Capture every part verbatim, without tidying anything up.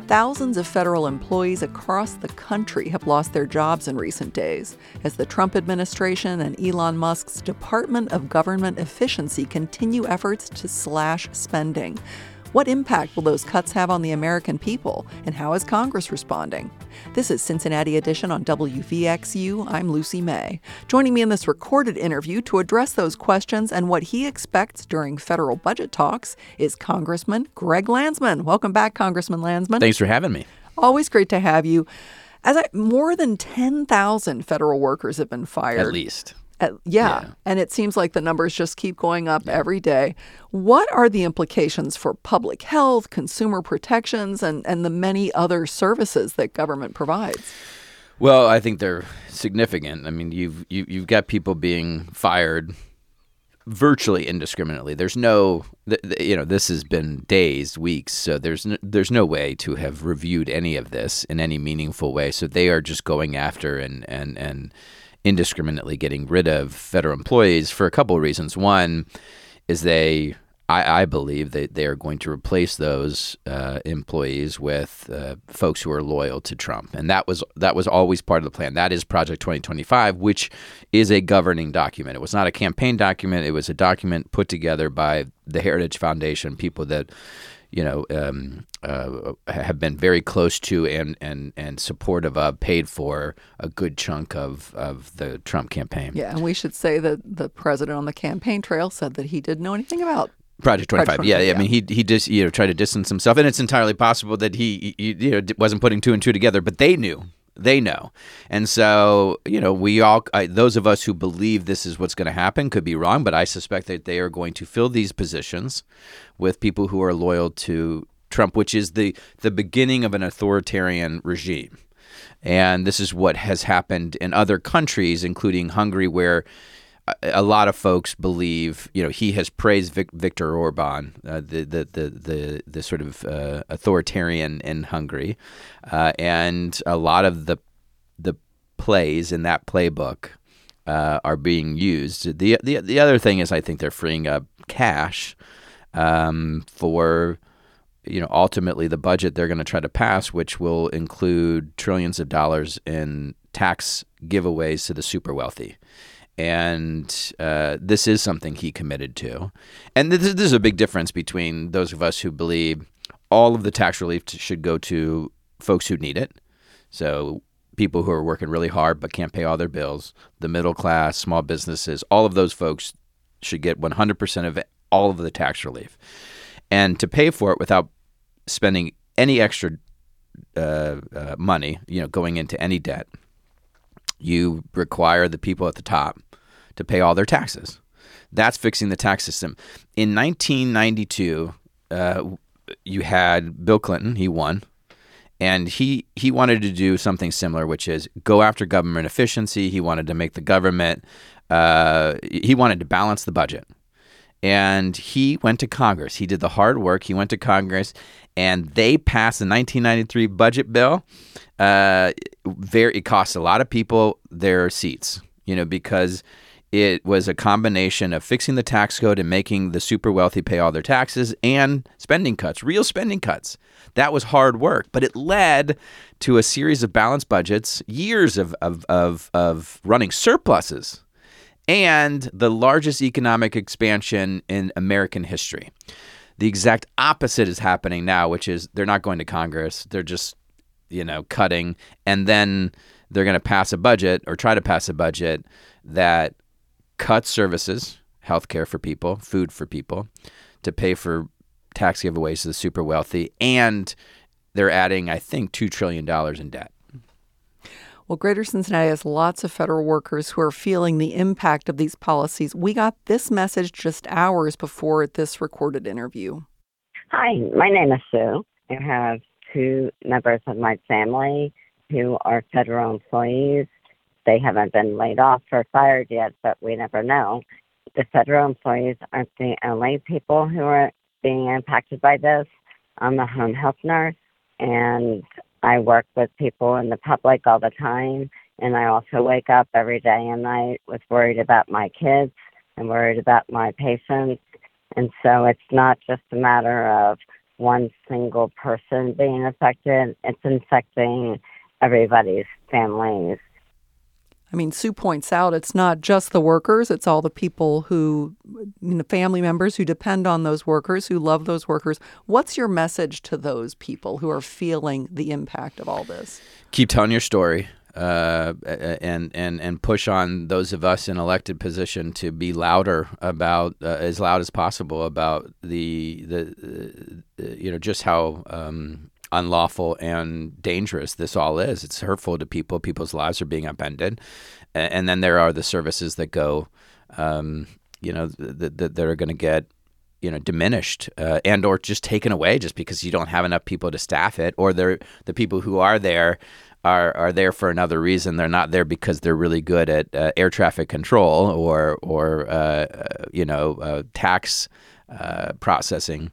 Thousands of federal employees across the country have lost their jobs in recent days as the Trump administration and Elon Musk's Department of Government Efficiency continue efforts to slash spending. What impact will those cuts have on the American people, and how is Congress responding? This is Cincinnati Edition on W V X U. I'm Lucy May. Joining me in this recorded interview to address those questions and what he expects during federal budget talks is Congressman Greg Landsman. Welcome back, Congressman Landsman. Thanks for having me. Always great to have you. As I, more than ten thousand federal workers have been fired. At least. Uh, yeah. yeah, and it seems like the numbers just keep going up yeah. every day. What are the implications for public health, consumer protections, and, and the many other services that government provides? Well, I think they're significant. I mean, you've you, you've got people being fired virtually indiscriminately. There's no, you know, this has been days, weeks, so there's no, there's no way to have reviewed any of this in any meaningful way. So they are just going after and and and. indiscriminately getting rid of federal employees for a couple of reasons. One is they, I, I believe that they are going to replace those uh, employees with uh, folks who are loyal to Trump, and that was that was always part of the plan. That is Project twenty twenty-five, which is a governing document. It was not a campaign document. It was a document put together by the Heritage Foundation, people that you know, um, uh, have been very close to and, and, and supportive of, paid for a good chunk of, of the Trump campaign. Yeah, and we should say that the president on the campaign trail said that he didn't know anything about Project twenty-five. Project twenty-five. Yeah, yeah, I mean, he he just you know tried to distance himself, and it's entirely possible that he, he you know wasn't putting two and two together, but they knew. They know. And so, you know, we all, I, those of us who believe this is what's going to happen could be wrong, but I suspect that they are going to fill these positions with people who are loyal to Trump, which is the, the beginning of an authoritarian regime. And this is what has happened in other countries, including Hungary, where a lot of folks believe, you know, he has praised Vic, Viktor Orban, uh, the, the the the the sort of uh, authoritarian in Hungary, uh, and a lot of the the plays in that playbook uh, are being used. the the The other thing is, I think they're freeing up cash um, for, you know, ultimately the budget they're going to try to pass, which will include trillions of dollars in tax giveaways to the super wealthy. And uh, this is something he committed to. And this, this is a big difference between those of us who believe all of the tax relief t- should go to folks who need it. So people who are working really hard but can't pay all their bills, the middle class, small businesses, all of those folks should get one hundred percent of it, all of the tax relief. And to pay for it without spending any extra uh, uh, money, you know, going into any debt, you require the people at the top to pay all their taxes. That's fixing the tax system. In nineteen ninety-two, uh, you had Bill Clinton. He won. And he, he wanted to do something similar, which is go after government efficiency. He wanted to make the government, uh, he wanted to balance the budget. And he went to Congress. He did the hard work. He went to Congress, and they passed the nineteen ninety-three budget bill. Uh, very, it cost a lot of people their seats, you know, because it was a combination of fixing the tax code and making the super wealthy pay all their taxes and spending cuts, real spending cuts. That was hard work, but it led to a series of balanced budgets, years of of of, of running surpluses, and the largest economic expansion in American history. The exact opposite is happening now, which is they're not going to Congress. They're just, you know, cutting, and then they're going to pass a budget or try to pass a budget that cuts services, healthcare for people, food for people, to pay for tax giveaways to the super wealthy, and they're adding, I think, two trillion dollars in debt. Well, Greater Cincinnati has lots of federal workers who are feeling the impact of these policies. We got this message just hours before this recorded interview. Hi, my name is Sue. I have two members of my family who are federal employees. They haven't been laid off or fired yet, but we never know. The federal employees aren't the only people who are being impacted by this. I'm a home health nurse, and I work with people in the public all the time, and I also wake up every day and night with worried about my kids and worried about my patients. And so it's not just a matter of one single person being affected. It's infecting everybody's families. I mean, Sue points out it's not just the workers, it's all the people who, you know, family members who depend on those workers, who love those workers. What's your message to those people who are feeling the impact of all this? Keep telling your story. Uh, and and and push on those of us in elected position to be louder about uh, as loud as possible about the the uh, you know just how um, unlawful and dangerous this all is. It's hurtful to people. People's lives are being upended, and, and then there are the services that go, um, you know, that that are going to get you know diminished uh, and or just taken away just because you don't have enough people to staff it, or they're the people who are there. Are, are there for another reason. They're not there because they're really good at uh, air traffic control or or uh, you know uh, tax uh, processing.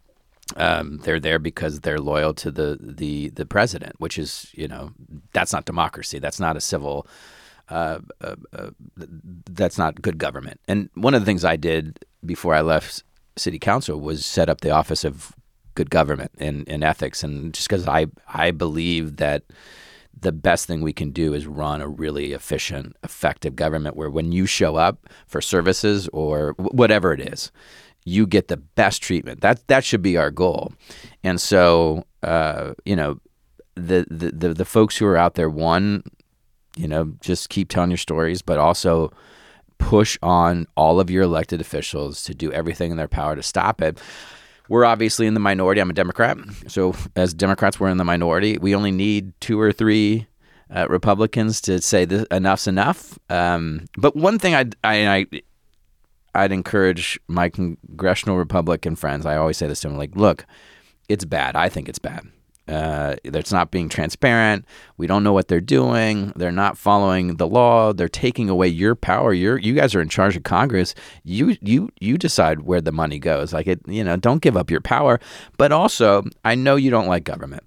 Um, they're there because they're loyal to the, the the president, which is you know that's not democracy. That's not a civil. Uh, uh, uh, that's not good government. And one of the things I did before I left city council was set up the Office of Good Government and, and Ethics, and just because I I believe that. The best thing we can do is run a really efficient, effective government where when you show up for services or w- whatever it is, you get the best treatment. That that should be our goal. And so, uh, you know, the, the the the folks who are out there, one, you know, just keep telling your stories, but also push on all of your elected officials to do everything in their power to stop it. We're obviously in the minority. I'm a Democrat. So as Democrats, we're in the minority. We only need two or three uh, Republicans to say this, enough's enough. Um, but one thing I'd, I, I, I'd encourage my congressional Republican friends, I always say this to them, like, look, it's bad. I think it's bad. Uh, it's not being transparent. We don't know what they're doing. They're not following the law. They're taking away your power. You're, you guys are in charge of Congress. You you you decide where the money goes. Like it, you know, don't give up your power. But also, I know you don't like government,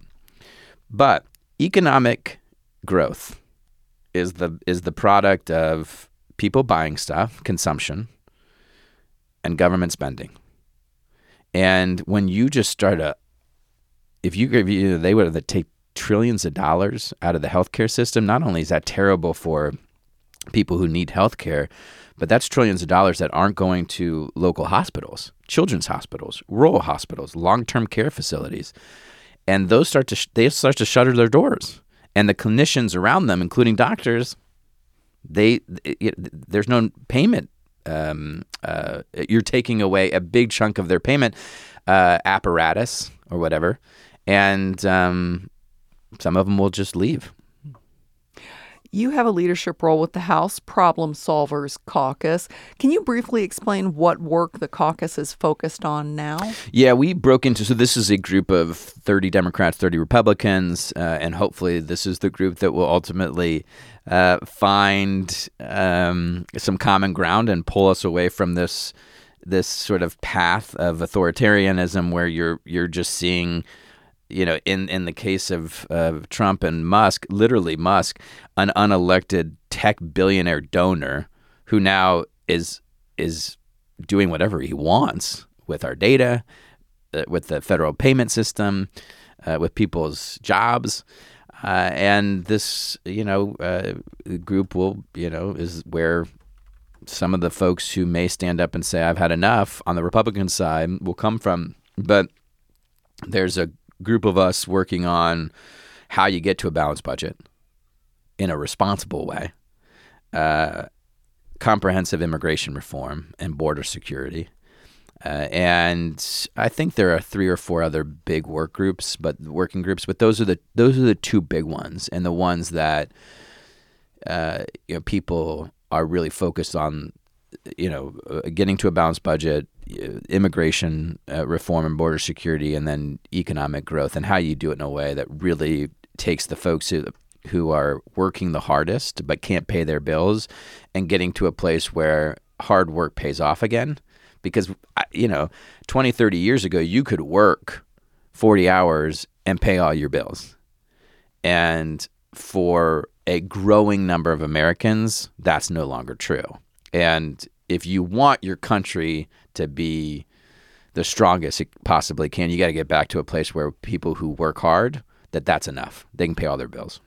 but economic growth is the is the product of people buying stuff, consumption, and government spending. And when you just start a If you, if you they would take trillions of dollars out of the healthcare system, not only is that terrible for people who need healthcare, but that's trillions of dollars that aren't going to local hospitals, children's hospitals, rural hospitals, long-term care facilities, and those start to sh- they start to shutter their doors, and the clinicians around them, including doctors, they it, there's no payment. Um, uh, you're taking away a big chunk of their payment uh, apparatus or whatever. And um, some of them will just leave. You have a leadership role with the House Problem Solvers Caucus. Can you briefly explain what work the caucus is focused on now? Yeah, we broke into, so this is a group of thirty Democrats, thirty Republicans, uh, and hopefully this is the group that will ultimately uh, find um, some common ground and pull us away from this this sort of path of authoritarianism where you're you're just seeing, you know, in, in the case of uh, Trump and Musk, literally Musk, an unelected tech billionaire donor who now is is doing whatever he wants with our data, uh, with the federal payment system, uh, with people's jobs. Uh, and this, you know, uh, group will, you know, is where some of the folks who may stand up and say, I've had enough on the Republican side will come from. But there's a group of us working on how you get to a balanced budget in a responsible way, uh, comprehensive immigration reform and border security. Uh, and I think there are three or four other big work groups, but working groups, but those are the those are the two big ones, and the ones that uh, you know people are really focused on, you know, getting to a balanced budget, immigration uh, reform and border security, and then economic growth, and how you do it in a way that really takes the folks who who are working the hardest but can't pay their bills and getting to a place where hard work pays off again. Because, you know, twenty, thirty years ago, you could work forty hours and pay all your bills. And for a growing number of Americans, that's no longer true. And if you want your country to be the strongest it possibly can. You got to get back to a place where people who work hard, that that's enough. They can pay all their bills.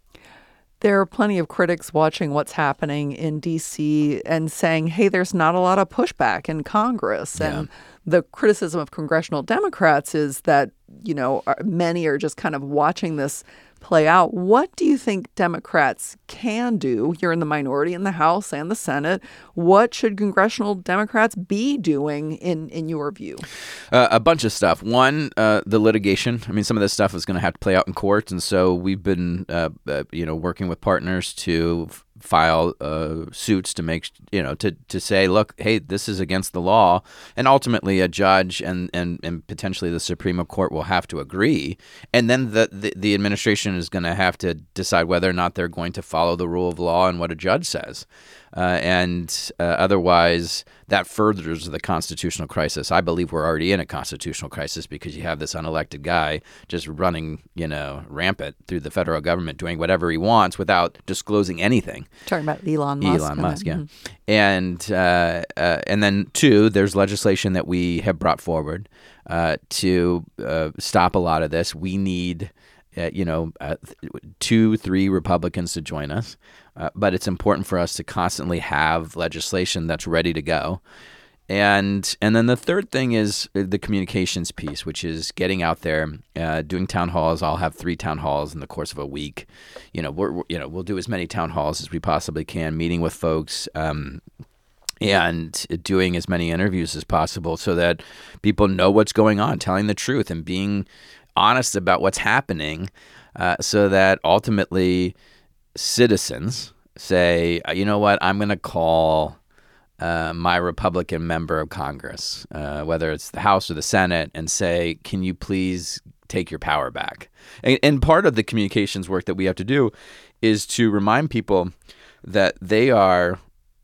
There are plenty of critics watching what's happening in D C and saying, hey, there's not a lot of pushback in Congress. Yeah. And the criticism of congressional Democrats is that, you know, many are just kind of watching this play out. What do you think Democrats can do? You're in the minority in the House and the Senate. What should congressional Democrats be doing in, in your view? Uh, a bunch of stuff. One, uh, the litigation. I mean, some of this stuff is going to have to play out in court. And so we've been, uh, uh, you know, working with partners to f- file uh, suits to make, you know, to, to say, look, hey, this is against the law. And ultimately a judge and, and, and potentially the Supreme Court will have to agree. And then the, the, the administration is going to have to decide whether or not they're going to follow the rule of law and what a judge says. Uh, and uh, otherwise, that furthers the constitutional crisis. I believe we're already in a constitutional crisis because you have this unelected guy just running, you know, rampant through the federal government, doing whatever he wants without disclosing anything. Talking about Elon Musk. Elon Musk, yeah. Mm-hmm. And uh, uh, and then two, there's legislation that we have brought forward uh, to uh, stop a lot of this. We need, uh, you know, uh, two, three Republicans to join us. Uh, but it's important for us to constantly have legislation that's ready to go. And and then the third thing is the communications piece, which is getting out there, uh, doing town halls. I'll have three town halls in the course of a week. You know, we're, we're you know we'll do as many town halls as we possibly can, meeting with folks, um, and doing as many interviews as possible so that people know what's going on, telling the truth and being honest about what's happening, uh, so that ultimately citizens say, you know what, I'm going to call uh, my Republican member of Congress, uh, whether it's the House or the Senate, and say, can you please take your power back? And, and part of the communications work that we have to do is to remind people that they are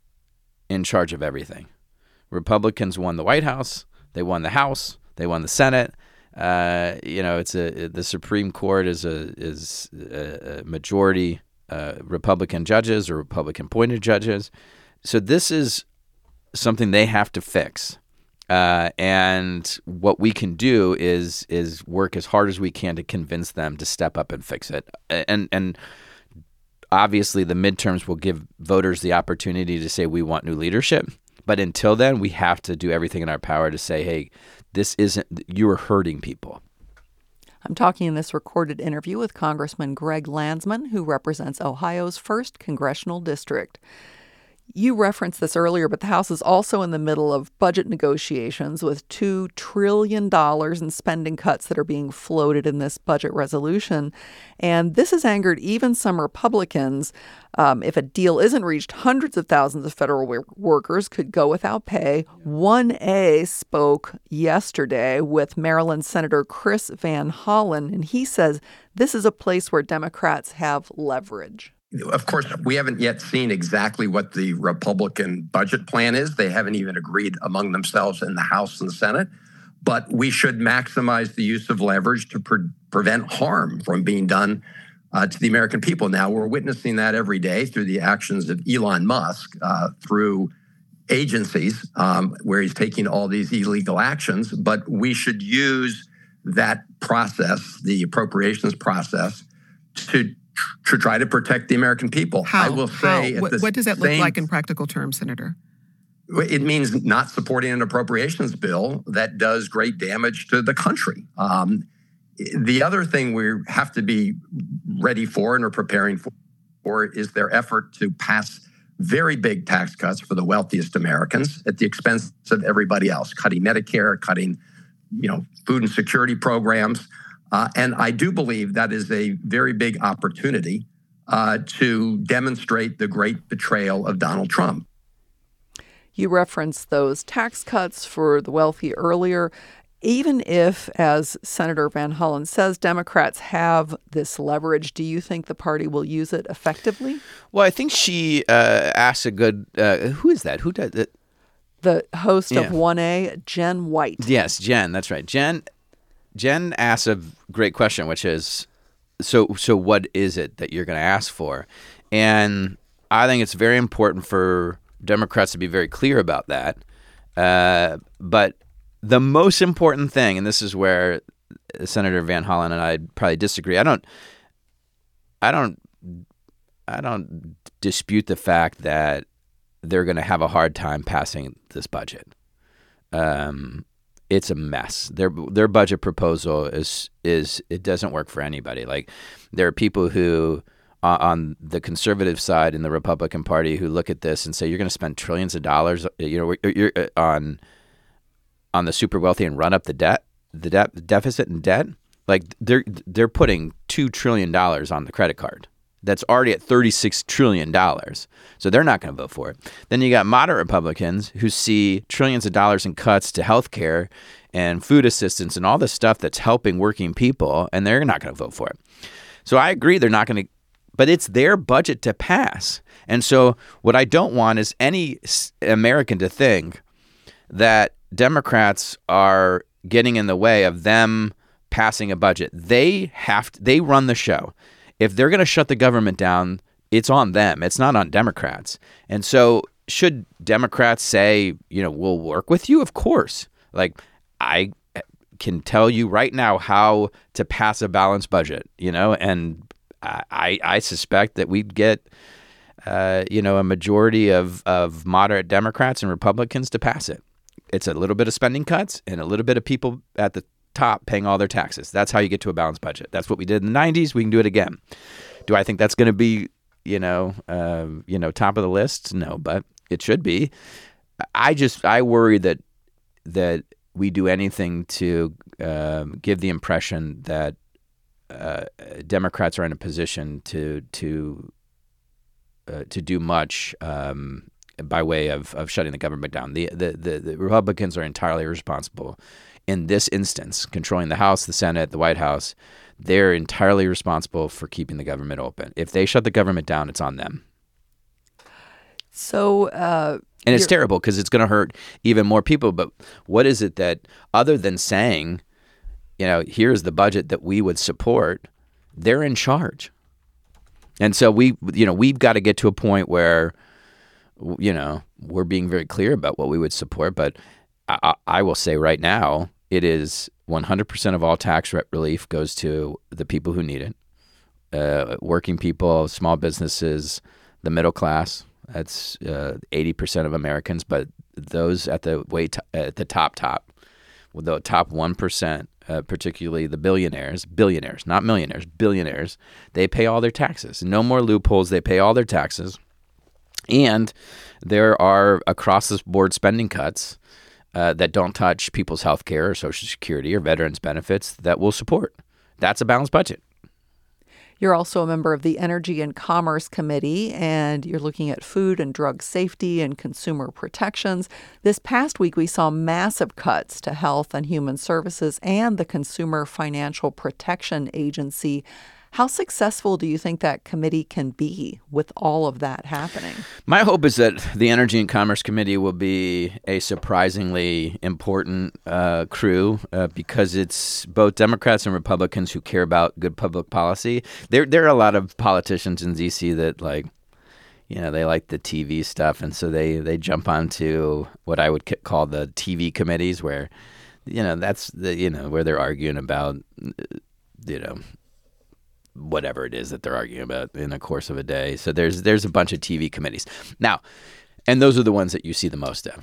in charge of everything. Republicans won the White House, they won the House, they won the Senate. Uh, you know, it's a the Supreme Court is a is a majority Uh, Republican judges or Republican-appointed judges. So this is something they have to fix. Uh, and what we can do is is work as hard as we can to convince them to step up and fix it. And and obviously the midterms will give voters the opportunity to say we want new leadership. But until then, we have to do everything in our power to say, hey, this isn't, you are hurting people. I'm talking in this recorded interview with Congressman Greg Landsman, who represents Ohio's first congressional district. You referenced this earlier, but the House is also in the middle of budget negotiations with two trillion dollars in spending cuts that are being floated in this budget resolution. And this has angered even some Republicans. Um, if a deal isn't reached, hundreds of thousands of federal w- workers could go without pay. one A spoke yesterday with Maryland Senator Chris Van Hollen, and he says this is a place where Democrats have leverage. Of course, we haven't yet seen exactly what the Republican budget plan is. They haven't even agreed among themselves in the House and the Senate. But we should maximize the use of leverage to pre- prevent harm from being done uh, to the American people. Now, we're witnessing that every day through the actions of Elon Musk, uh, through agencies um, where he's taking all these illegal actions. But we should use that process, the appropriations process, to to try to protect the American people. How? I will say, How? What, what does that look same, like in practical terms, Senator? It means not supporting an appropriations bill that does great damage to the country. Um, the other thing we have to be ready for and are preparing for, for is their effort to pass very big tax cuts for the wealthiest Americans at the expense of everybody else, cutting Medicare, cutting, you know, food and security programs. Uh, and I do believe that is a very big opportunity uh, to demonstrate the great betrayal of Donald Trump. You referenced those tax cuts for the wealthy earlier. Even if, as Senator Van Hollen says, Democrats have this leverage, do you think the party will use it effectively? Well, I think she uh, asked a good, uh, who is that? Who does it? The host yeah. of one A, Jen White. Yes, Jen, that's right. Jen Jen asks a great question, which is, so so what is it that you're going to ask for? And I think it's very important for Democrats to be very clear about that. Uh, but the most important thing, and this is where Senator Van Hollen and I probably disagree. I don't, I don't, I don't dispute the fact that they're going to have a hard time passing this budget. Um, it's a mess. Their their budget proposal is is it doesn't work for anybody. Like, there are people who uh, on the conservative side in the Republican Party who look at this and say, you're going to spend trillions of dollars, you know, you're, you're on on the super wealthy and run up the debt, the debt the deficit and debt. Like, they're they're putting two trillion dollars on the credit card. That's already at thirty-six trillion dollars. So they're not going to vote for it. Then you got moderate Republicans who see trillions of dollars in cuts to health care and food assistance and all this stuff that's helping working people, and they're not going to vote for it. So I agree they're not going to, but it's their budget to pass. And so what I don't want is any American to think that Democrats are getting in the way of them passing a budget. They have to, they run the show. If they're going to shut the government down, it's on them. It's not on Democrats. And so should Democrats say, you know, we'll work with you? Of course. Like, I can tell you right now how to pass a balanced budget, you know, and I, I suspect that we'd get, uh, you know, a majority of, of moderate Democrats and Republicans to pass it. It's a little bit of spending cuts and a little bit of people at the top paying all their taxes. That's how you get to a balanced budget. That's what we did in the nineties. We can do it again. Do I think that's going to be, you know, uh, you know, top of the list? No, but it should be. I just I worry that that we do anything to uh, give the impression that uh, Democrats are in a position to to uh, to do much um, by way of, of shutting the government down. The, the the the Republicans are entirely responsible. In this instance, controlling the House, the Senate, the White House, they're entirely responsible for keeping the government open. If they shut the government down, it's on them. So, uh, and it's terrible because it's going to hurt even more people. But what is it that, other than saying, you know, here's the budget that we would support, they're in charge. And so we, you know, we've got to get to a point where, you know, we're being very clear about what we would support. But I, I will say right now, it is one hundred percent of all tax relief goes to the people who need it. Uh, working people, small businesses, the middle class. That's uh, eighty percent of Americans, but those at the way t- at the top top, well, the top one percent, uh, particularly the billionaires, billionaires, not millionaires, billionaires, they pay all their taxes. No more loopholes. They pay all their taxes. And there are across the board spending cuts Uh, that don't touch people's health care or Social Security or veterans benefits that we'll support. That's a balanced budget. You're also a member of the Energy and Commerce Committee, and you're looking at food and drug safety and consumer protections. This past week, we saw massive cuts to Health and Human Services and the Consumer Financial Protection Agency. How successful do you think that committee can be with all of that happening? My hope is that the Energy and Commerce Committee will be a surprisingly important uh, crew uh, because it's both Democrats and Republicans who care about good public policy. There, there are a lot of politicians in D C that, like, you know, they like the T V stuff, and so they, they jump onto what I would call the T V committees, where, you know, that's the, you know, where they're arguing about, you know, whatever it is that they're arguing about in the course of a day. So there's there's a bunch of T V committees. Now, and those are the ones that you see the most of.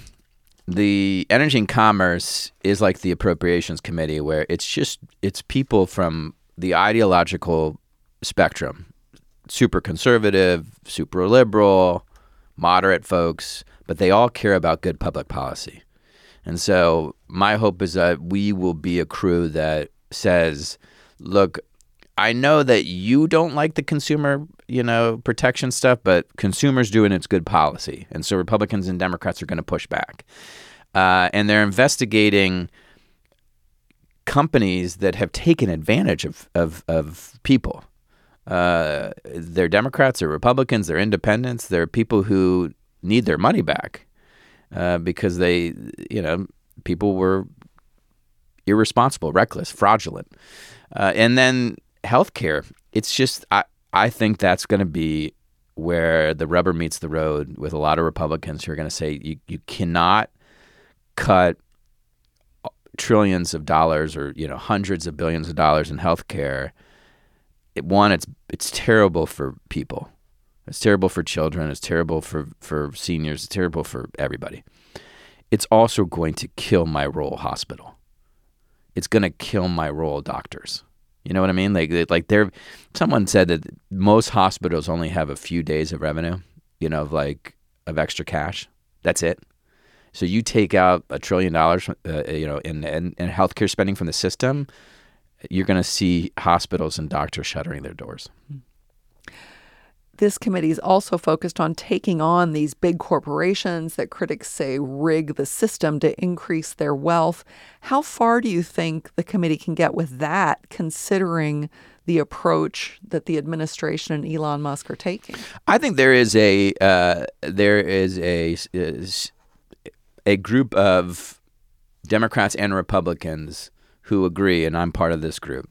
The Energy and Commerce is like the Appropriations Committee, where it's just, it's people from the ideological spectrum, super conservative, super liberal, moderate folks, but they all care about good public policy. And so my hope is that we will be a crew that says, look, I know that you don't like the consumer, you know, protection stuff, but consumers do, and it's good policy. And so Republicans and Democrats are going to push back. Uh, and they're investigating companies that have taken advantage of, of, of people. Uh, they're Democrats, they're Republicans, they're independents, they're people who need their money back uh, because they, you know, people were irresponsible, reckless, fraudulent. Uh, and then healthcare, it's just, I, I think that's going to be where the rubber meets the road with a lot of Republicans who are going to say you, you cannot cut trillions of dollars or, you know, hundreds of billions of dollars in healthcare, it, one, it's it's terrible for people. It's terrible for children. It's terrible for, for seniors. It's terrible for everybody. It's also going to kill my rural hospital. It's going to kill my rural doctors. You know what I mean? Like, like they're, someone said that most hospitals only have a few days of revenue, you know, of like, of extra cash. That's it. So you take out a trillion dollars, uh, you know, in, in, in healthcare spending from the system, you're going to see hospitals and doctors shuttering their doors. This committee is also focused on taking on these big corporations that critics say rig the system to increase their wealth. How far do you think the committee can get with that, considering the approach that the administration and Elon Musk are taking? I think there is a uh, there is a is a group of Democrats and Republicans who agree, and I'm part of this group,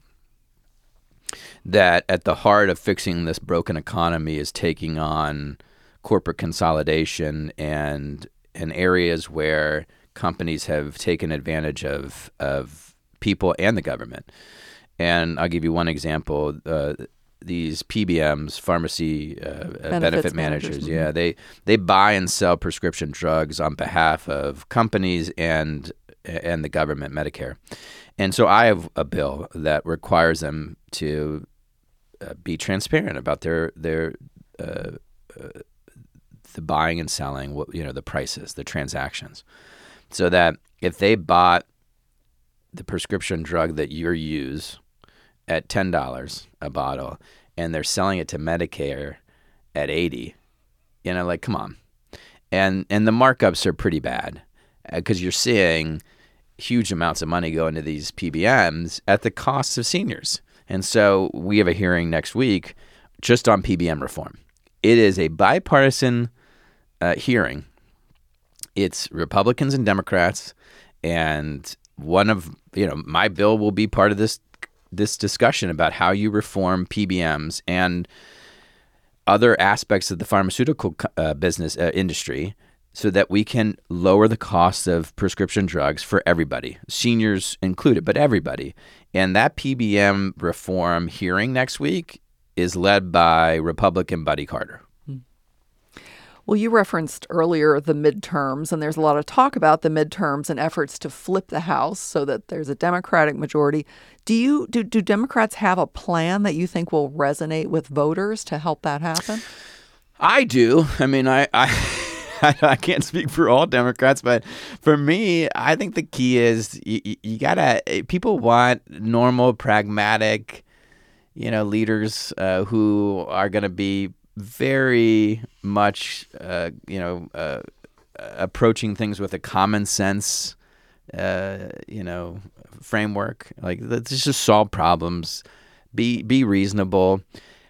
that at the heart of fixing this broken economy is taking on corporate consolidation and in areas where companies have taken advantage of of people and the government. And I'll give you one example. Uh, these P B Ms, pharmacy uh, benefit managers, managers. yeah, they they buy and sell prescription drugs on behalf of companies and and the government, Medicare. And so I have a bill that requires them to uh, be transparent about their their uh, uh, the buying and selling, what, you know, the prices, the transactions, so that if they bought the prescription drug that you use at ten dollars a bottle and they're selling it to Medicare at eighty, you know, like, come on. And and the markups are pretty bad because you're seeing huge amounts of money go into these P B Ms at the cost of seniors. And so we have a hearing next week just on P B M reform. It is a bipartisan uh, hearing. It's Republicans and Democrats, and one of, you know, my bill will be part of this this discussion about how you reform P B Ms and other aspects of the pharmaceutical uh, business uh, industry, so that we can lower the cost of prescription drugs for everybody, seniors included, but everybody. And that P B M reform hearing next week is led by Republican Buddy Carter. Well, you referenced earlier the midterms, and there's a lot of talk about the midterms and efforts to flip the House so that there's a Democratic majority. Do you do, do Democrats have a plan that you think will resonate with voters to help that happen? I do. I mean, I... I I can't speak for all Democrats, but for me, I think the key is you, you gotta. People want normal, pragmatic, you know, leaders uh, who are going to be very much, uh, you know, uh, approaching things with a common sense, uh, you know, framework. Like, let's just solve problems, be be reasonable,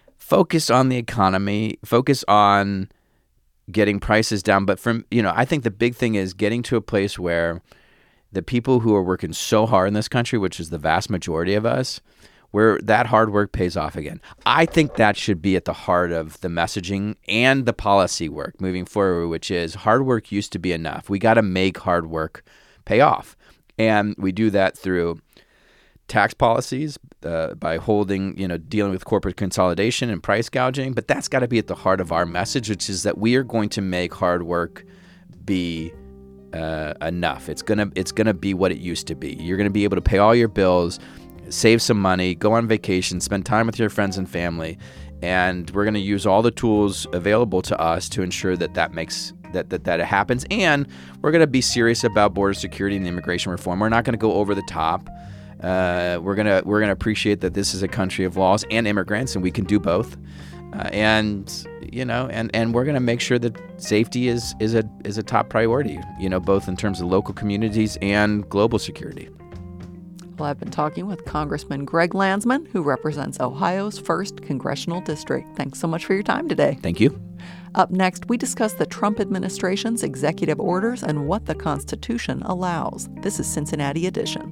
focus on the economy, focus on getting prices down. But from, you know, I think the big thing is getting to a place where the people who are working so hard in this country, which is the vast majority of us, where that hard work pays off again. I think that should be at the heart of the messaging and the policy work moving forward, which is hard work used to be enough. We got to make hard work pay off. And we do that through tax policies, uh, by holding, you know, dealing with corporate consolidation and price gouging. But that's got to be at the heart of our message, which is that we are going to make hard work be uh, enough. It's gonna it's gonna be what it used to be. You're gonna be able to pay all your bills, save some money, go on vacation, spend time with your friends and family, and we're gonna use all the tools available to us to ensure that that makes that that that it happens. And we're gonna be serious about border security and immigration reform. We're not gonna go over the top. Uh, we're gonna we're gonna appreciate that this is a country of laws and immigrants, and we can do both. Uh, and you know, and, and we're gonna make sure that safety is is a is a top priority. You know, both in terms of local communities and global security. Well, I've been talking with Congressman Greg Landsman, who represents Ohio's first congressional district. Thanks so much for your time today. Thank you. Up next, we discuss the Trump administration's executive orders and what the Constitution allows. This is Cincinnati Edition.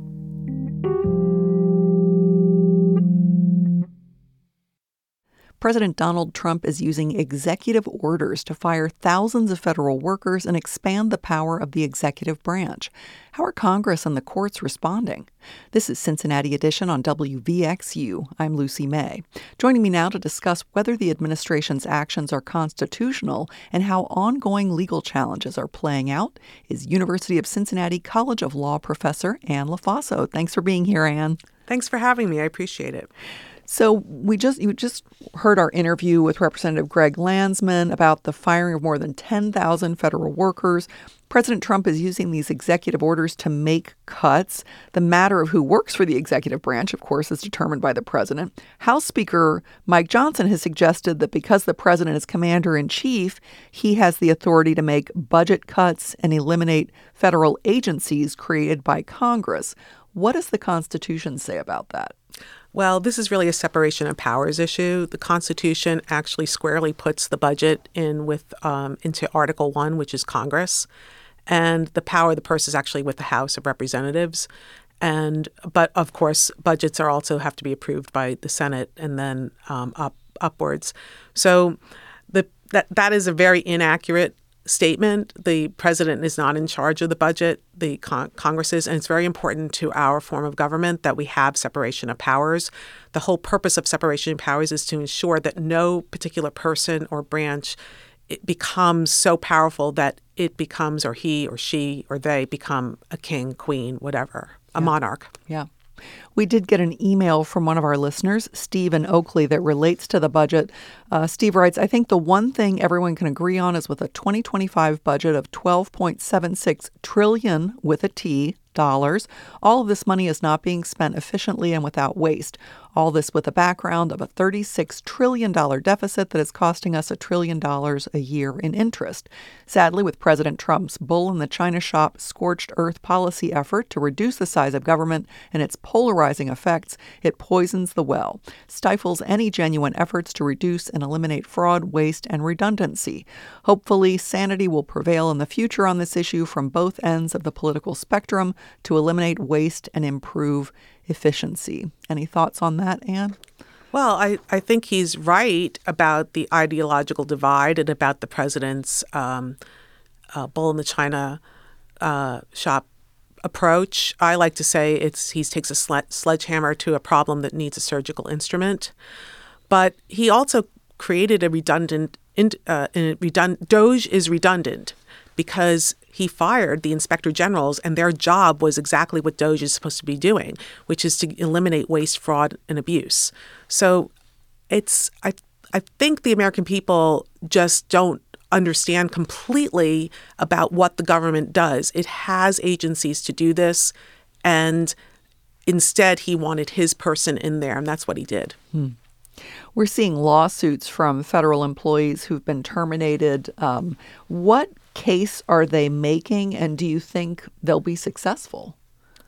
President Donald Trump is using executive orders to fire thousands of federal workers and expand the power of the executive branch. How are Congress and the courts responding? This is Cincinnati Edition on W V X U. I'm Lucy May. Joining me now to discuss whether the administration's actions are constitutional and how ongoing legal challenges are playing out is University of Cincinnati College of Law professor Ann LaFaso. Thanks for being here, Ann. Thanks for having me. I appreciate it. So we just you just heard our interview with Representative Greg Landsman about the firing of more than ten thousand federal workers. President Trump is using these executive orders to make cuts. The matter of who works for the executive branch, of course, is determined by the president. House Speaker Mike Johnson has suggested that because the president is commander-in-chief, he has the authority to make budget cuts and eliminate federal agencies created by Congress. What does the Constitution say about that? Well, this is really a separation of powers issue. The Constitution actually squarely puts the budget in with um, into Article One, which is Congress, and the power of the purse is actually with the House of Representatives. And but of course, budgets are also have to be approved by the Senate and then um, up upwards. So the that that is a very inaccurate statement. The president is not in charge of the budget. The con- Congress is, and it's very important to our form of government that we have separation of powers. The whole purpose of separation of powers is to ensure that no particular person or branch it becomes so powerful that it becomes, or he or she or they become a king, queen, whatever, a yeah. monarch. Yeah. We did get an email from one of our listeners, Steve in Oakley, that relates to the budget. Uh, Steve writes, I think the one thing everyone can agree on is with a twenty twenty-five budget of twelve point seven six trillion dollars with a T dollars. All of this money is not being spent efficiently and without waste. All this with a background of a thirty-six trillion dollars deficit that is costing us a trillion dollars a year in interest. Sadly, with President Trump's bull in the China shop, scorched earth policy effort to reduce the size of government and its polarizing effects, it poisons the well, stifles any genuine efforts to reduce and eliminate fraud, waste, and redundancy. Hopefully, sanity will prevail in the future on this issue from both ends of the political spectrum to eliminate waste and improve efficiency. Any thoughts on that, Ann? Well, I, I think he's right about the ideological divide and about the president's um, uh, bull in the China uh, shop approach. I like to say it's he takes a sle- sledgehammer to a problem that needs a surgical instrument. But he also created a redundant, in, uh, redund- DOGE is redundant because he fired the inspector generals, and their job was exactly what DOGE is supposed to be doing, which is to eliminate waste, fraud, and abuse. So it's I I think the American people just don't understand completely about what the government does. It has agencies to do this, and instead he wanted his person in there, and that's what he did. Hmm. We're seeing lawsuits from federal employees who've been terminated. Um, what case are they making, and do you think they'll be successful?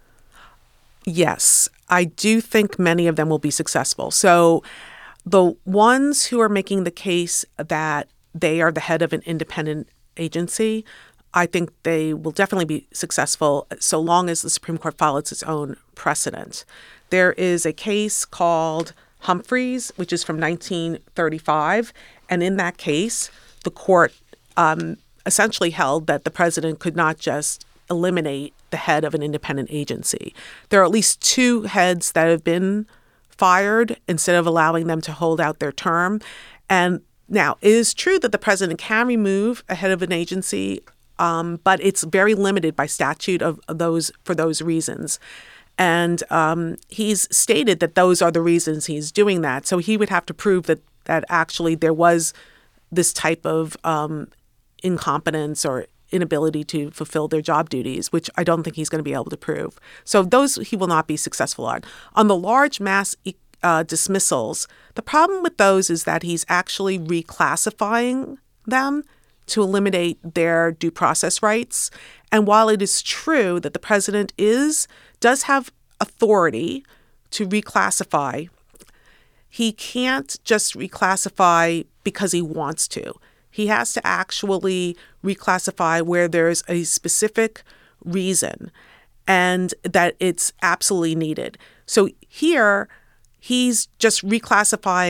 Yes, I do think many of them will be successful. So the ones who are making the case that they are the head of an independent agency, I think they will definitely be successful so long as the Supreme Court follows its own precedent. There is a case called Humphreys, which is from nineteen thirty-five. And in that case, the court um, essentially held that the president could not just eliminate the head of an independent agency. There are at least two heads that have been fired instead of allowing them to hold out their term. And now, it is true that the president can remove a head of an agency, um, but it's very limited by statute of, of those for those reasons. And um, he's stated that those are the reasons he's doing that. So he would have to prove that that actually there was this type of um, incompetence or inability to fulfill their job duties, which I don't think he's going to be able to prove. So those he will not be successful on. On the large mass uh, dismissals, the problem with those is that he's actually reclassifying them to eliminate their due process rights. And while it is true that the president is does have authority to reclassify, he can't just reclassify because he wants to. He has to actually reclassify where there's a specific reason and that it's absolutely needed. So here, he's just reclassifying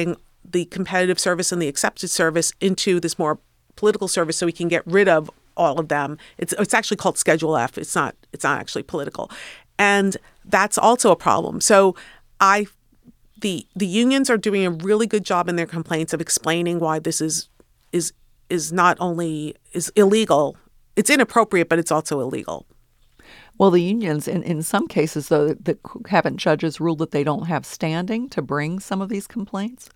the competitive service and the accepted service into this more political service so we can get rid of all of them. It's it's actually called Schedule F. It's not it's not actually political. And that's also a problem. So I the the unions are doing a really good job in their complaints of explaining why this is is is not only is illegal, it's inappropriate, but it's also illegal. Well, the unions, in, in some cases, though, that haven't judges ruled that they don't have standing to bring some of these complaints?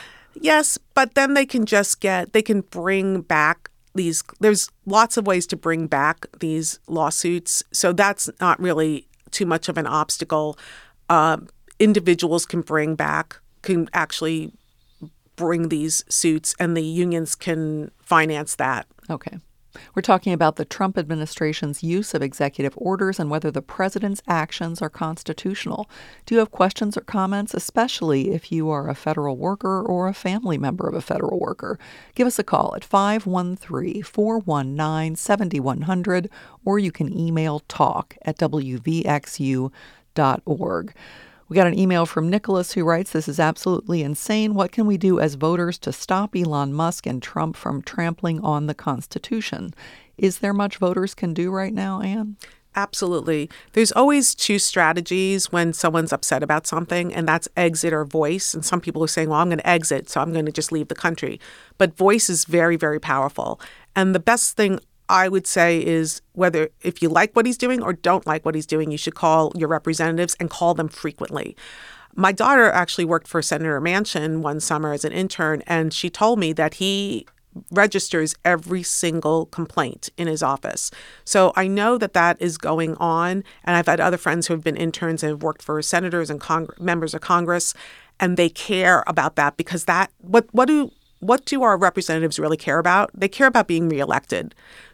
Yes, but then they can just get, they can bring back these, there's lots of ways to bring back these lawsuits. So that's not really too much of an obstacle. Uh, individuals can bring back, can actually bring these suits, and the unions can finance that. Okay. We're talking about the Trump administration's use of executive orders and whether the president's actions are constitutional. Do you have questions or comments, especially if you are a federal worker or a family member of a federal worker? Give us a call at five one three, four one nine, seven one zero zero, or you can email talk at w v x u dot org. We got an email from Nicholas who writes, "This is absolutely insane. What can we do as voters to stop Elon Musk and Trump from trampling on the Constitution?" Is there much voters can do right now, Anne? Absolutely. There's always two strategies when someone's upset about something, and that's exit or voice. And some people are saying, well, I'm going to exit, so I'm going to just leave the country. But voice is very, very powerful. And the best thing I would say is whether if you like what he's doing or don't like what he's doing, you should call your representatives and call them frequently. My daughter actually worked for Senator Manchin one summer as an intern, and she told me that he registers every single complaint in his office. So I know that that is going on, and I've had other friends who have been interns and have worked for senators and Cong- members of Congress, and they care about that because that what what do What do our representatives really care about? They care about being reelected.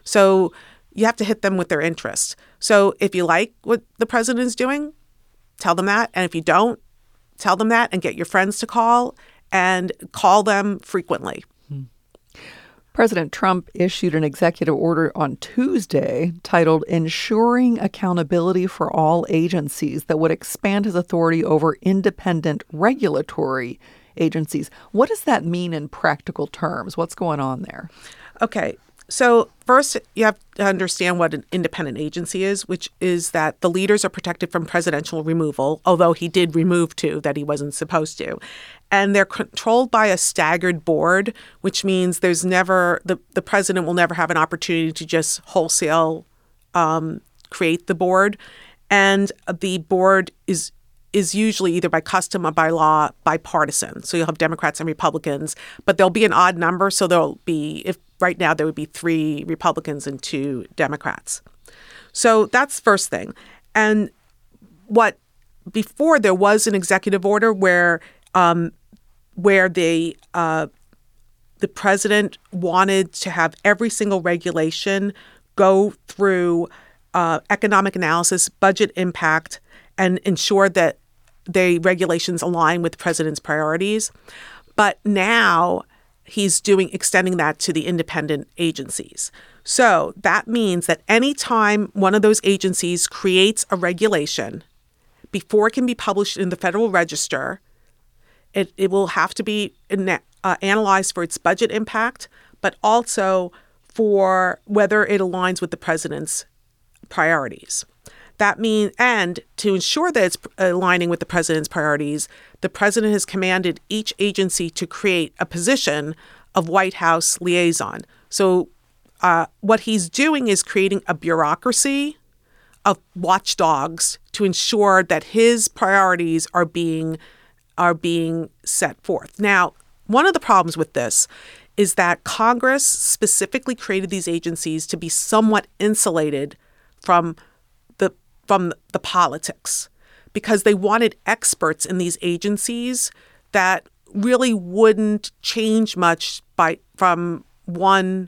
So you have to hit them with their interest. So if you like what the president is doing, tell them that. And if you don't, tell them that and get your friends to call and call them frequently. Hmm. President Trump issued an executive order on Tuesday titled Ensuring Accountability for All Agencies that would expand his authority over independent regulatory agencies. What does that mean in practical terms? What's going on there? Okay. So first, you have to understand what an independent agency is, which is that the leaders are protected from presidential removal, although he did remove two that he wasn't supposed to. And they're controlled by a staggered board, which means there's never, the, the president will never have an opportunity to just wholesale um, create the board. And the board is is usually either by custom or by law bipartisan. So you'll have Democrats and Republicans, but there'll be an odd number. So there'll be, if right now there would be three Republicans and two Democrats. So that's first thing. And what before there was an executive order where um, where they uh, the president wanted to have every single regulation go through uh, economic analysis, budget impact, and ensure that the regulations align with the president's priorities. But now he's doing extending that to the independent agencies. So that means that anytime one of those agencies creates a regulation, before it can be published in the Federal Register, it, it will have to be uh, analyzed for its budget impact, but also for whether it aligns with the president's priorities. That means, and to ensure that it's aligning with the president's priorities, the president has commanded each agency to create a position of White House liaison. So uh, what he's doing is creating a bureaucracy of watchdogs to ensure that his priorities are being are being set forth. Now, one of the problems with this is that Congress specifically created these agencies to be somewhat insulated from the from the politics, because they wanted experts in these agencies that really wouldn't change much by from one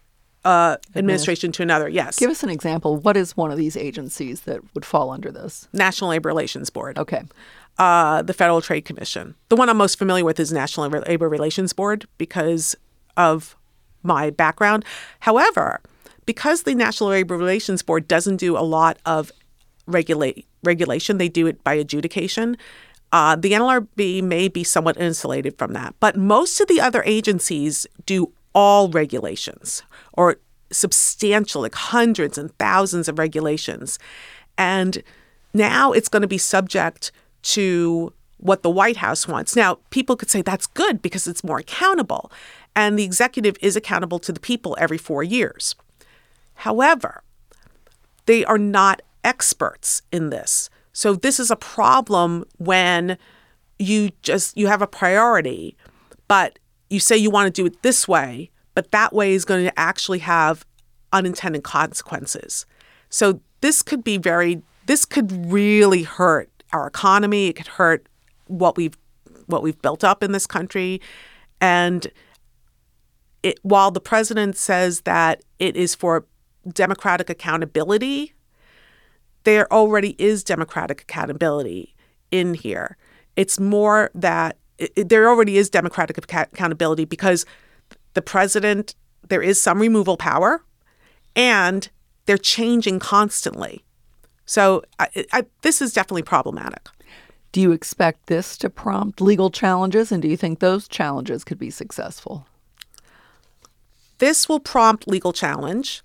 uh, administration to another. Yes. Give us an example. What is one of these agencies that would fall under this? National Labor Relations Board. Okay. Uh, the Federal Trade Commission. The one I'm most familiar with is National Labor Relations Board because of my background. However, because the National Labor Relations Board doesn't do a lot of regulate regulation, they do it by adjudication. Uh, the N L R B may be somewhat insulated from that, but most of the other agencies do all regulations or substantial, like hundreds and thousands of regulations. And now it's going to be subject to what the White House wants. Now, people could say that's good because it's more accountable, and the executive is accountable to the people every four years. However, they are not experts in this. So this is a problem when you just you have a priority, but you say you want to do it this way, but that way is going to actually have unintended consequences. So this could be very this could really hurt our economy. It could hurt what we've what we've built up in this country. And it, while the president says that it is for democratic accountability, there already is democratic accountability in here. It's more that it, there already is democratic accountability because the president, there is some removal power, and they're changing constantly. So I, I, this is definitely problematic. Do you expect this to prompt legal challenges, and do you think those challenges could be successful? This will prompt legal challenge,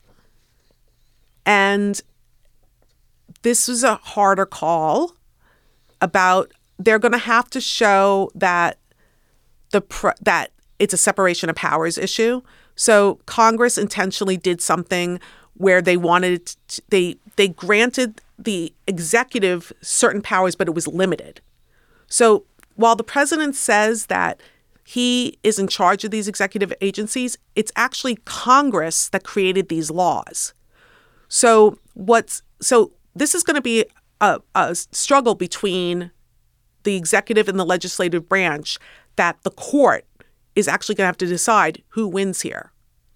and this is a harder call about they're going to have to show that the pre- that it's a separation of powers issue. So Congress intentionally did something where they wanted to, they they granted the executive certain powers, but it was limited. So while the president says that he is in charge of these executive agencies, it's actually Congress that created these laws. So what's so this is going to be a, a struggle between the executive and the legislative branch that the court is actually going to have to decide who wins here.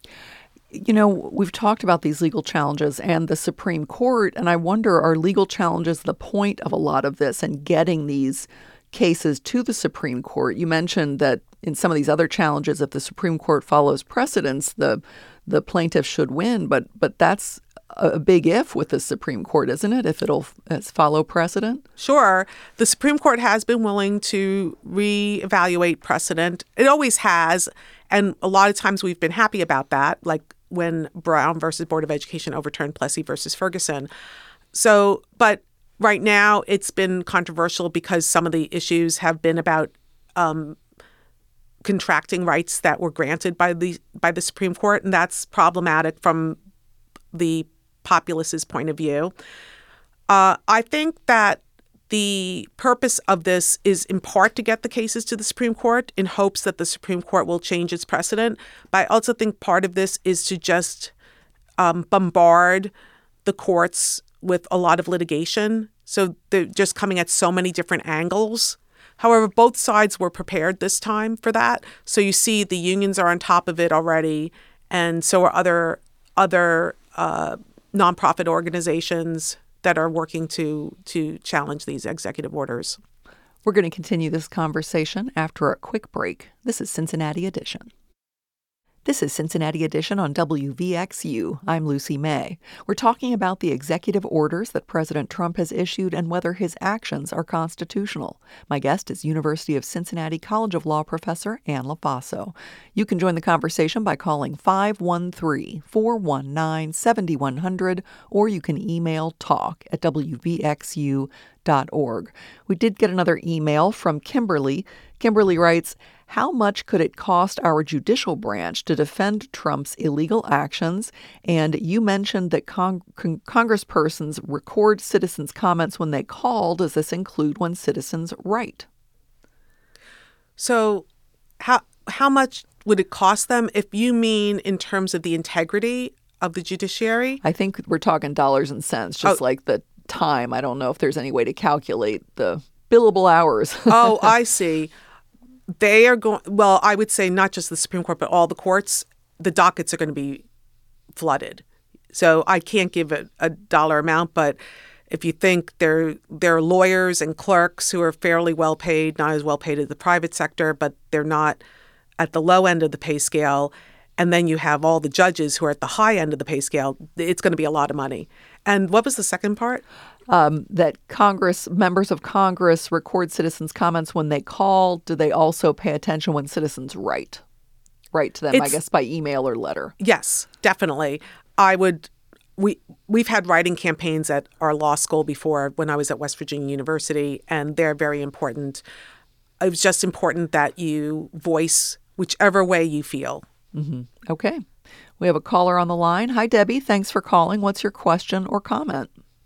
You know, we've talked about these legal challenges and the Supreme Court, and I wonder, are legal challenges the point of a lot of this and getting these cases to the Supreme Court? You mentioned that in some of these other challenges, if the Supreme Court follows precedents, the the plaintiff should win, but but that's a big if with the Supreme Court, isn't it, if it'll follow precedent? Sure. The Supreme Court has been willing to reevaluate precedent. It always has. And a lot of times we've been happy about that, like when Brown versus Board of Education overturned Plessy versus Ferguson. So, but right now it's been controversial because some of the issues have been about um, contracting rights that were granted by the by the Supreme Court, and that's problematic from the populist's point of view. Uh, I think that the purpose of this is in part to get the cases to the Supreme Court in hopes that the Supreme Court will change its precedent. But I also think part of this is to just um, bombard the courts with a lot of litigation. So they're just coming at so many different angles. However, both sides were prepared this time for that. So you see the unions are on top of it already, and so are other other uh, nonprofit organizations that are working to to challenge these executive orders. We're going to continue this conversation after a quick break. This is Cincinnati Edition. This is Cincinnati Edition on W V X U. I'm Lucy May. We're talking about the executive orders that President Trump has issued and whether his actions are constitutional. My guest is University of Cincinnati College of Law professor Ann LaFaso. You can join the conversation by calling five one three, four one nine, seven one zero zero, or you can email talk at w v x u dot org. We did get another email from Kimberly. Kimberly writes, how much could it cost our judicial branch to defend Trump's illegal actions? And you mentioned that con- con- congresspersons record citizens' comments when they call. Does this include when citizens write? So how how much would it cost them if you mean in terms of the integrity of the judiciary? I think we're talking dollars and cents, just oh. like the time. I don't know if there's any way to calculate the billable hours. Oh, I see. They are going, well, I would say not just the Supreme Court, but all the courts, the dockets are going to be flooded. So I can't give a, a dollar amount, but if you think there, there are lawyers and clerks who are fairly well paid, not as well paid as the private sector, but they're not at the low end of the pay scale. And then you have all the judges who are at the high end of the pay scale. It's going to be a lot of money. And what was the second part? Um, that Congress, members of Congress record citizens' comments when they call. Do they also pay attention when citizens write? Write to them, it's, I guess, by email or letter. Yes, definitely. I would. We we've had writing campaigns at our law school before when I was at West Virginia University, and they're very important. It was just important that you voice whichever way you feel. Mm-hmm. Okay. We have a caller on the line. Hi, Debbie. Thanks for calling. What's your question or comment?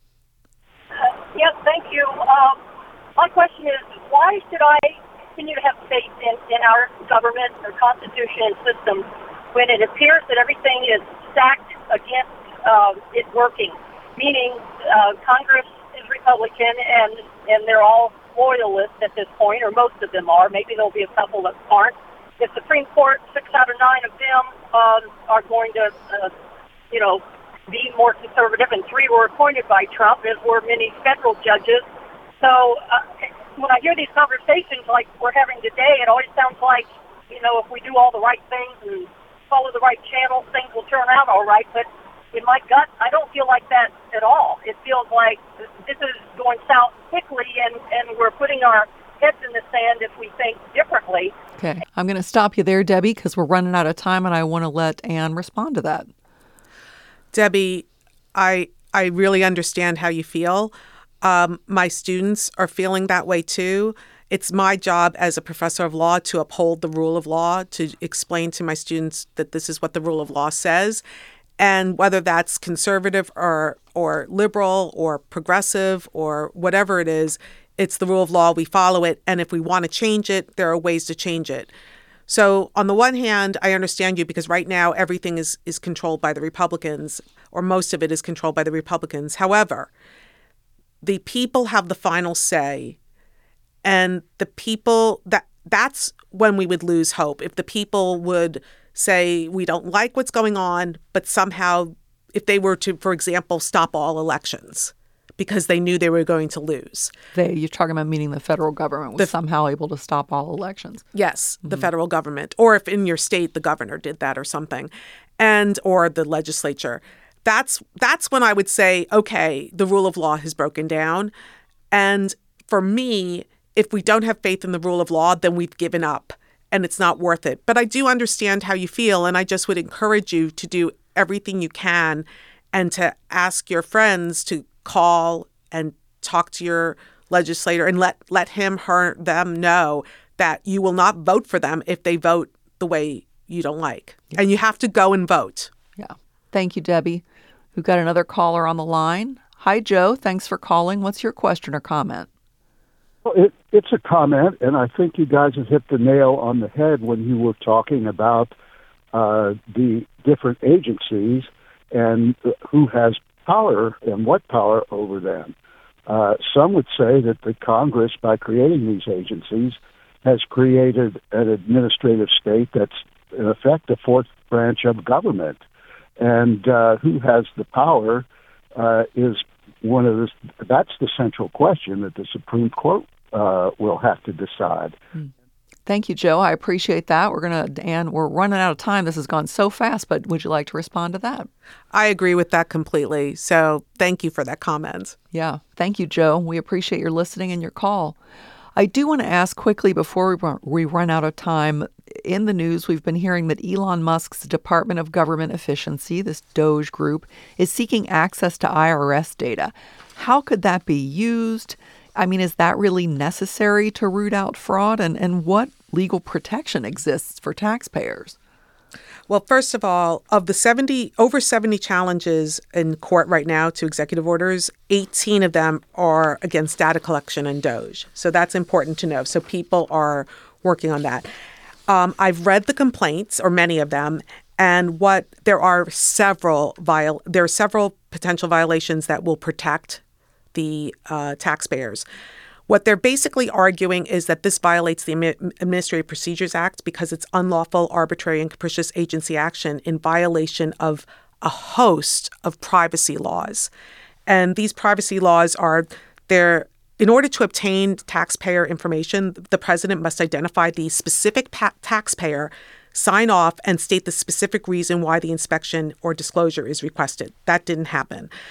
Yes, thank you. Um, my question is, why should I continue to have faith in, in our government or constitution and system when it appears that everything is stacked against uh, it working? Meaning uh, Congress is Republican and, and they're all loyalists at this point, or most of them are. Maybe there'll be a couple that aren't. The Supreme Court, six out of nine of them um, are going to, uh, you know, be more conservative, and three were appointed by Trump, as were many federal judges. So uh, when I hear these conversations like we're having today, it always sounds like, you know, if we do all the right things and follow the right channels, things will turn out all right. But in my gut, I don't feel like that at all. It feels like this is going south quickly, and, and we're putting our heads in the sand if we think differently. Okay. I'm going to stop you there, Debbie, because we're running out of time, and I want to let Ann respond to that. Debbie, I I really understand how you feel. Um, my students are feeling that way too. It's my job as a professor of law to uphold the rule of law, to explain to my students that this is what the rule of law says. And whether that's conservative or or liberal or progressive or whatever it is, it's the rule of law. We follow it. And if we want to change it, there are ways to change it. So on the one hand, I understand you because right now everything is, is controlled by the Republicans, or most of it is controlled by the Republicans. However, the people have the final say, and the people, that that's when we would lose hope. If the people would say, we don't like what's going on, but somehow if they were to, for example, stop all elections because they knew they were going to lose. They, you're talking about meaning the federal government was the, somehow able to stop all elections. Yes, mm-hmm. The federal government. Or if in your state the governor did that or something, and or the legislature. That's that's when I would say, okay, the rule of law has broken down. And for me, if we don't have faith in the rule of law, then we've given up and it's not worth it. But I do understand how you feel, and I just would encourage you to do everything you can and to ask your friends to call and talk to your legislator and let, let him, her, them know that you will not vote for them if they vote the way you don't like. Yeah. And you have to go and vote. Yeah. Thank you, Debbie. We've got another caller on the line. Hi, Joe. Thanks for calling. What's your question or comment? Well, it, it's a comment, and I think you guys have hit the nail on the head when you were talking about uh, the different agencies and who has power and what power over them. Uh, some would say that the Congress, by creating these agencies, has created an administrative state that's, in effect, a fourth branch of government. And uh, who has the power uh, is one of the, that's the central question that the Supreme Court uh, will have to decide. Hmm. Thank you, Joe. I appreciate that. We're going to, and we're running out of time. This has gone so fast, but would you like to respond to that? I agree with that completely. So thank you for that comment. Yeah. Thank you, Joe. We appreciate your listening and your call. I do want to ask quickly before we run, we run out of time. In the news, we've been hearing that Elon Musk's Department of Government Efficiency, this Doge group, is seeking access to I R S data. How could that be used? I mean, is that really necessary to root out fraud? And, and what legal protection exists for taxpayers? Well, first of all, of the seventy over seventy challenges in court right now to executive orders, eighteen of them are against data collection and Doge. So that's important to know. So people are working on that. Um, I've read the complaints, or many of them, and what there are several viol there are several potential violations that will protect the uh, taxpayers. What they're basically arguing is that this violates the Administrative Procedures Act because it's unlawful, arbitrary, and capricious agency action in violation of a host of privacy laws. And these privacy laws are, they're, in order to obtain taxpayer information, the president must identify the specific pa- taxpayer, sign off, and state the specific reason why the inspection or disclosure is requested. That didn't happen.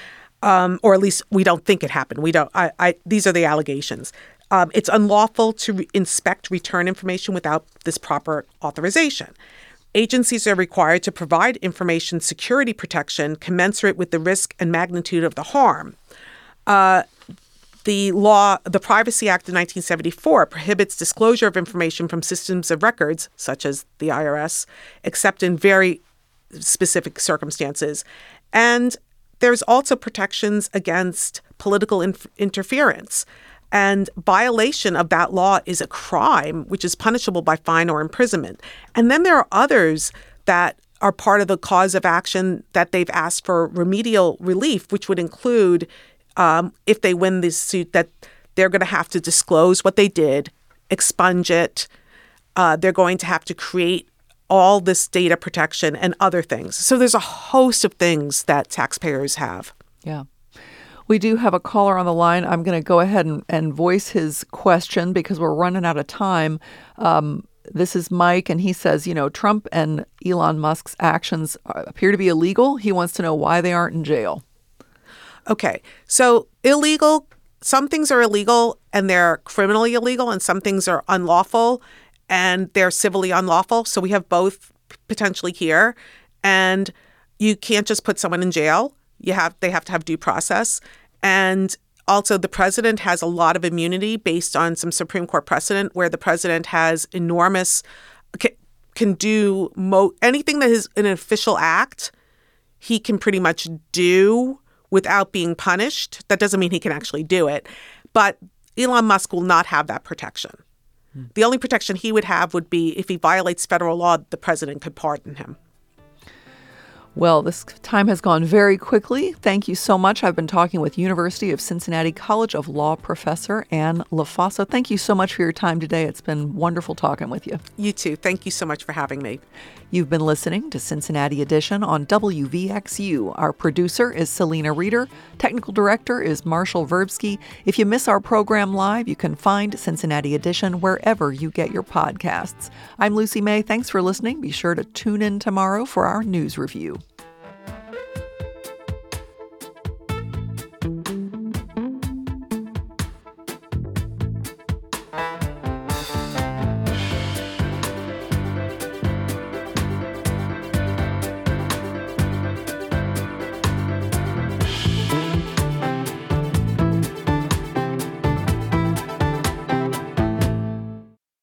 um, or at least we don't think it happened. We don't. I, I, these are the allegations. Um, it's unlawful to re- inspect return information without this proper authorization. Agencies are required to provide information security protection commensurate with the risk and magnitude of the harm. Uh, the law, the Privacy Act of nineteen seventy-four, prohibits disclosure of information from systems of records, such as the I R S, except in very specific circumstances. And there's also protections against political inf- interference. And violation of that law is a crime, which is punishable by fine or imprisonment. And then there are others that are part of the cause of action that they've asked for remedial relief, which would include, um, if they win this suit, that they're going to have to disclose what they did, expunge it. Uh, they're going to have to create all this data protection and other things. So there's a host of things that taxpayers have. Yeah. We do have a caller on the line. I'm going to go ahead and, and voice his question because we're running out of time. Um, this is Mike, and he says, you know, Trump and Elon Musk's actions appear to be illegal. He wants to know why they aren't in jail. Okay. So illegal, some things are illegal and they're criminally illegal, and some things are unlawful and they're civilly unlawful. So we have both potentially here. And you can't just put someone in jail. You have they have to have due process. And also the president has a lot of immunity based on some Supreme Court precedent where the president has enormous, can, can do mo- anything that is an official act, he can pretty much do without being punished. That doesn't mean he can actually do it. But Elon Musk will not have that protection. Hmm. The only protection he would have would be if he violates federal law, the president could pardon him. Well, this time has gone very quickly. Thank you so much. I've been talking with University of Cincinnati College of Law professor Ann LaFossa. Thank you so much for your time today. It's been wonderful talking with you. You too. Thank you so much for having me. You've been listening to Cincinnati Edition on W V X U. Our producer is Selena Reeder. Technical director is Marshall Verbsky. If you miss our program live, you can find Cincinnati Edition wherever you get your podcasts. I'm Lucy May. Thanks for listening. Be sure to tune in tomorrow for our news review.